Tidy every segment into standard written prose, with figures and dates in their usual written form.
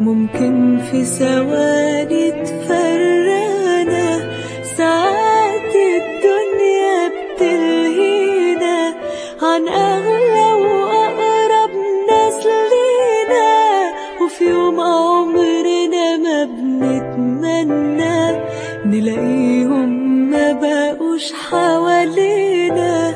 ممكن في ثواني تفرقنا، ساعات الدنيا بتلهينا عن أغلى وأقرب ناس لينا، وفي يوم عمرنا ما بنتمنى نلاقيهم ما بقوش حوالينا.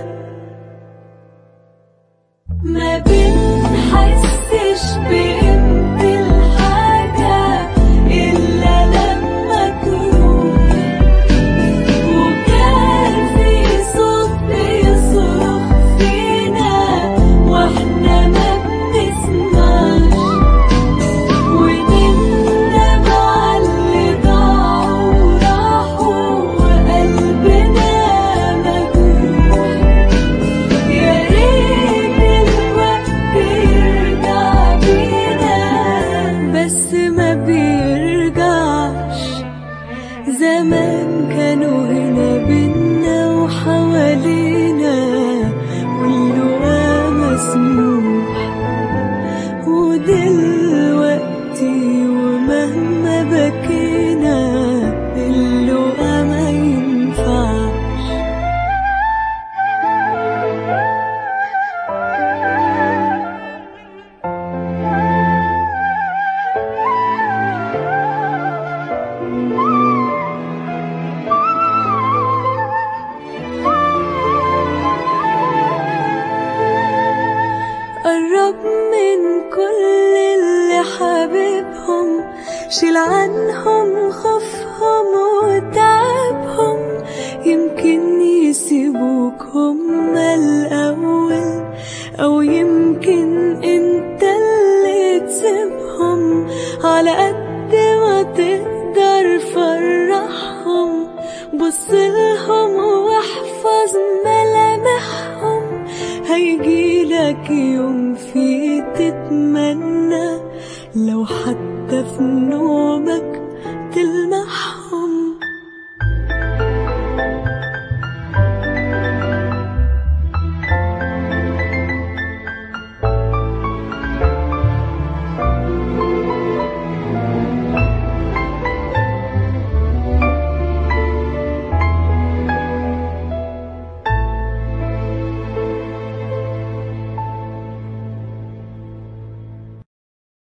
ما بنحسش بقيمة الحاجة إلا لما تروح، وكان في صوت بيصرخ فينا واحنا ما بنسمعش، ونندم على اللي ضاعوا وراحوا وقلبنا مجروح. يا ريت الوقت يرجع بينا بس ما بيرجعش. زمان كانوا هنا بينا وحوالينا واللقا مسموح، ودلوقتي ومهما بكينا اللقا ما ينفعش. قرب من كل اللي حبيبهم، شيل عنهم خوفهم وتعبهم، يمكن يسيبوك هما الأول، أو يمكن انت اللي تسيبهم. على قد ما تقدر فرحهم، بصلهم واحفظ ملامحهم، هيجيلك يوم فيه تتمنى لو حتى في نومك تلمح